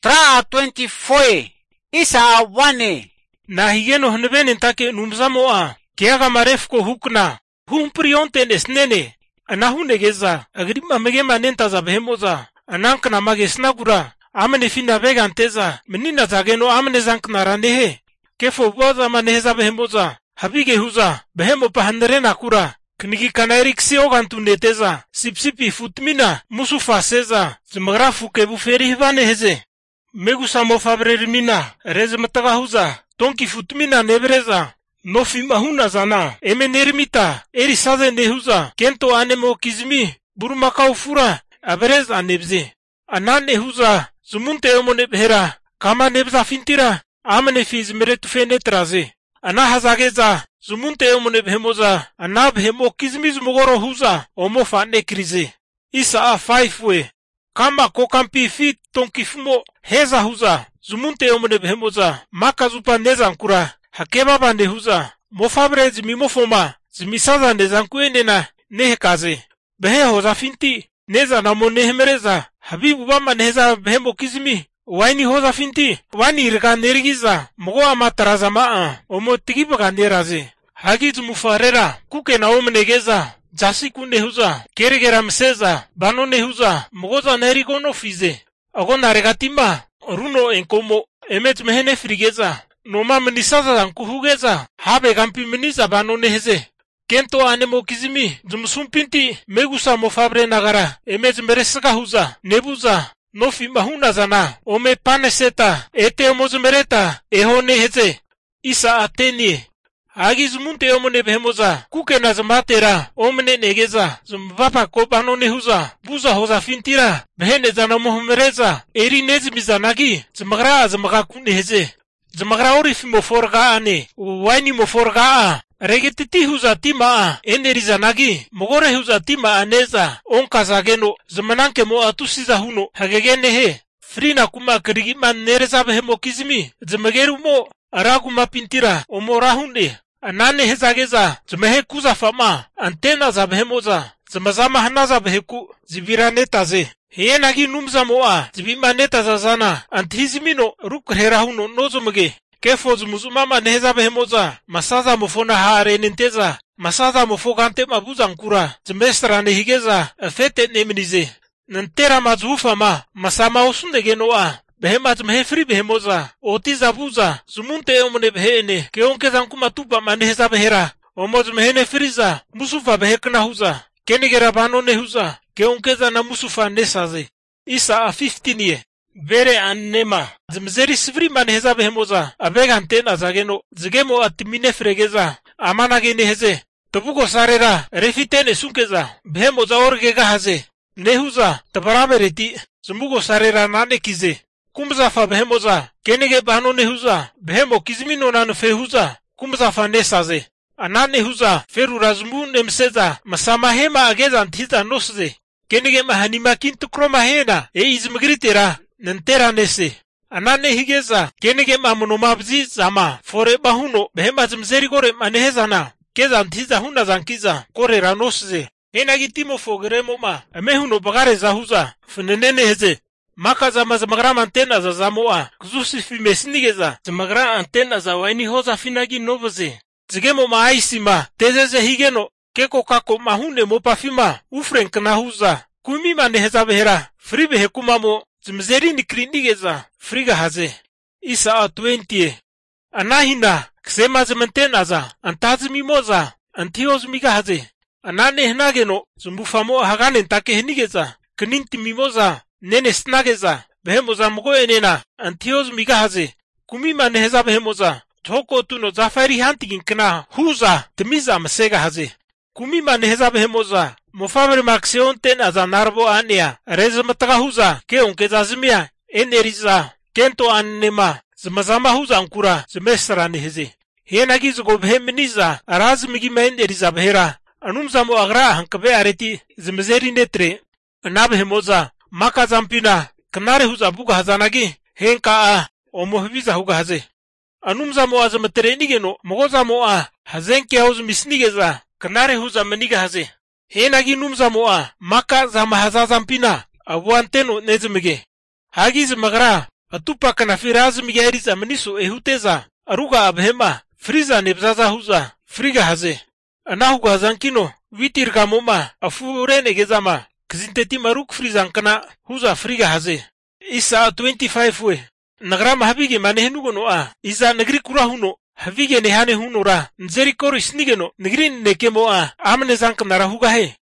Traa 24. Isa wane. Na higeno hnebene take numzamoa. Kiaga marefko hukna. Humprionte nesnene. Anahunegeza. Agrima megema nentaza behemoza. Anankna magesnagura. Amene fina veganteza. Menina zageno amene zankna ranehe. Kefo boza maneheza behemoza. Habige huza. Behemo pahanderena kura. Knigi kanairiksi ogantuneteza. Sipsipi futmina. Musu faseza. Zmagrafu kebuferi hivane heze. Megusamo fabrerimina. Rezmataga huza. Tonki futmina nebreza. Nofi mahuna zana. Emenerimita. Erisaze nehuza. Kento anemo kizmi. Burumaka ufura. Abrez anebze. Anane huza. Zumunte omone behera. Kama nebza fintira. Amane fiz meretufene traze. Ana hazageza. Zumunte omone behemoza. Ana behemo kizmi zumugoro huza. Omo fane krize. Isa 5 we. Kama kokampi fit tonkifumo heza huza. Zumunte omone behemoza. Maka zupa nezankura. Hakeba bande huza. Mofabre zimimofoma. Zimisaza nezankuenena. Nehekaze. Behe hoza finti. Neza namo nehemereza. Habibu bama neheza behemo kizmi. Waini hoza finti. Wani irga nerigiza. Mogo amataraza maa. Omo tigibaga neraze. Hagiz mufarera. Kuke na omenegeza. Jasi kunde huza. Keregera mseza. Bano nehuza. Mogoza nerigono fize. Agona regatima. Runo enkomo. Emet mehene frigeza. Noma menisaza zankuhugeza. Habe gampi menisa bano neheze. Kento anemo kizimi. Zumsumpinti. Megusa mofabre nagara. Emet meresaka huza. Nebuza. Nofi mahuna zana. Ome paneseta. Ete omozmereta. Eho neheze. Isa atenie. Hagi zumunte omone behemoza. Kuke na zmatera. Omne negeza. Zumbapa kobano nehuza. Buza hoza fintira. Behene zana mohumereza. Eri nezimizanagi. Zmagra kuneheze. Zmagra orifi moforga ane. Waini moforga. Regetiti huza tima. Enerizanagi. Mogore huza tima aneza. Onkazageno. Zmananke mo atusiza huno. Hagegene he. Frina kuma krigiman nereza behemo kizmi. Zmageru mo. Araguma pintira. Omorahunde. Anane hezageza. Zmehe kuza fama. Antena za behemoza. Zmazama hanaza beheku. Ziviranetaze. Hienagi numza moa. Zibimaneta za zana. Antizimino. Rukrerahuno nozumge. Kefo zumuzumama neheza behemoza. Masaza mufona haare nenteza. Masaza mufogante mabuza nkura. Zmestra nehigeza. Fete nemenize. Nantera mazufama. Masama osundegenoa. Behema zmehefri behemoza. Otiza buza. Zumunte omone behene. Keonkeza nkuma tupa maneheza behera. Omo zmehene friza. Musufa behekna huza. Kenigera bano nehuza. Keonkeza na musufa nesaze. Isa 15 ye. Vere annema. Zmzeri sivri maneheza behemoza. Abega antena zageno. Zigemo atimine fregeza. Amanage neheze. Tobugo sarera. Refitene sunkeza. Behemoza orgega haze. Nehuza. Tabarabereti. Zumugo sarera nane kize. Kumzafa behemoza. Kenige bano nehuza. Behemo kizmino nano fehuza. Kumzafa nesaze. Anane huza. Feru razmu nemseza. Masama hema ageza antiza nosze. Kenige mahanima kintu kroma hena. Izmgritera. Nantera nese. Anane higeza. Kenige mamunomabzi zama. Fore bahuno. Behema zmzeri gore manehezana. Keza antiza huna zankiza. Kore ranosze. Hena gitimo fogeremo ma. Amehuno bagare zahuza. Funenene heze. Maka zamagra antena za zamoa. Kuzusi fimesinigeza. Zamagra antena za waini hoza finagi novoze. Zigemo maaisima. Tezeze higeno. Keko kako mahune mo pafima. Ufrenk na huza. Kumima neheza behera. Fribe hekumamo. Zmzeri nikrinigeza. Friga haze. Isa 20. Anahina. Ksema zmentena za. Antazimimoza. Antiozmiga haze. Anane henageno. Zumbufamo haganen take henigeza. Kninti mimoza. Nene snageza. Behemoza mgo enena. Antioz migahaze. Kumima neheza behemoza. Toko tuno zafari hantigin kna. Huza. Temiza masega haze. Kumima neheza behemoza. Mofabri makseon ten aza narbo anea. Rezmataga huza. Keonke zazimia. Eneriza. Kento annema. Zmazama huza ankura. Zmestra neheze. Hienagizgo behemeniza. Arazmigima eneriza behera. Anumzamo agra hankabe areti. Zmzeri netre. Anabehemoza. Maka zampina. Kanare huza buga hazanagi. Henka omohbiza huga haze. Anumza moa zamaterenigeno. Mogoza moa. Hazenke hauz misnigeza. Kanare huza maniga haze. Henagi numza moa. Maka zama haza zampina. Abuanteno nezmige. Hagiz magra. atupa kana firaz migeriza mniso ehuteza aruga abhema friza nebzaza huza friga haze anahu gazankino witir gamoma afure negezama kzinteti maruk frizan kana huza friga haze isa 25 we nagrama habige manehenugono isa nagri kurahuno havige nehane hunora nzeri koris nigeno nigrin nekemo amne zank narahuga he